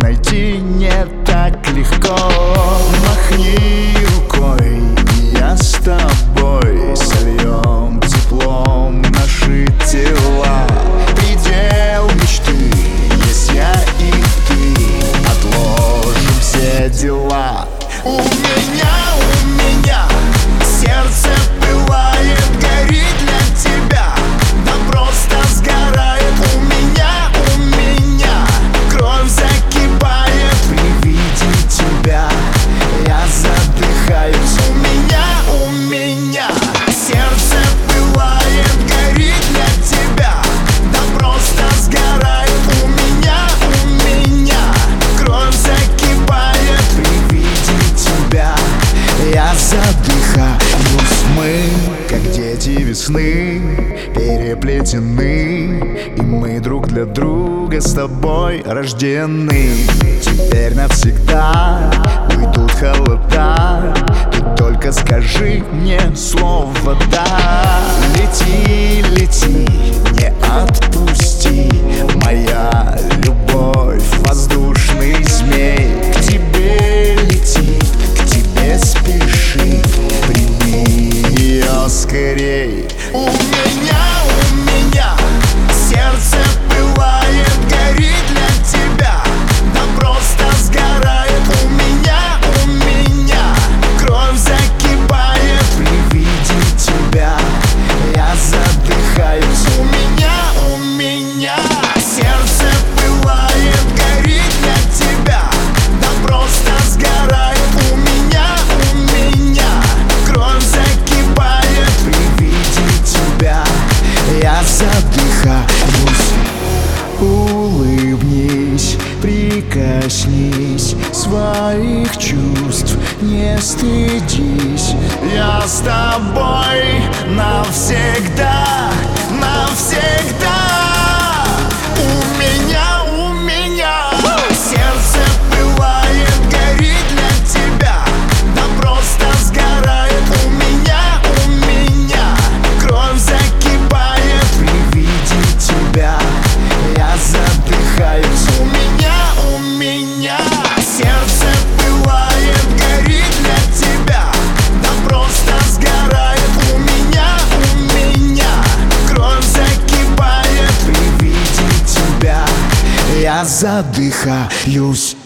найти не так легко. Махни рукой, и я с тобой сольем теплом наши тела. Предел мечты есть я и ты, отложим все дела. У меня сердце пылает, горит для тебя, да просто сгорает. У меня кровь закипает, при виде тебя я задыхаюсь. У меня сердце пылает, горит для тебя, да просто сгорает. У меня кровь закипает, при виде тебя я задыхаюсь. Мы, как дети весны, переплетены, и мы друг для друга с тобой рождены. Теперь навсегда уйдут холода, ты только скажи мне слово «да». Лети, лети, не отпусти, моя любовь, воздушный змей. К тебе летит, к тебе спешит, прими ее скорей. У меня сердце пылает, горит для тебя, да просто сгорает. У меня кровь закипает, при виде тебя я задыхаюсь. У меня сердце пылает, горит для тебя, да просто сгорает. У меня кровь закипает, при виде тебя я задыхаюсь. Улыбнись, прикоснись, своих чувств не стыдись. Я с тобой навсегда, навсегда. У меня сердце пылает, горит для тебя, да просто сгорает. У меня кровь закипает, при виде тебя я задыхаюсь. У меня сердце пылает, горит для тебя, да просто сгорает. У меня кровь закипает, при виде тебя я задыхаюсь.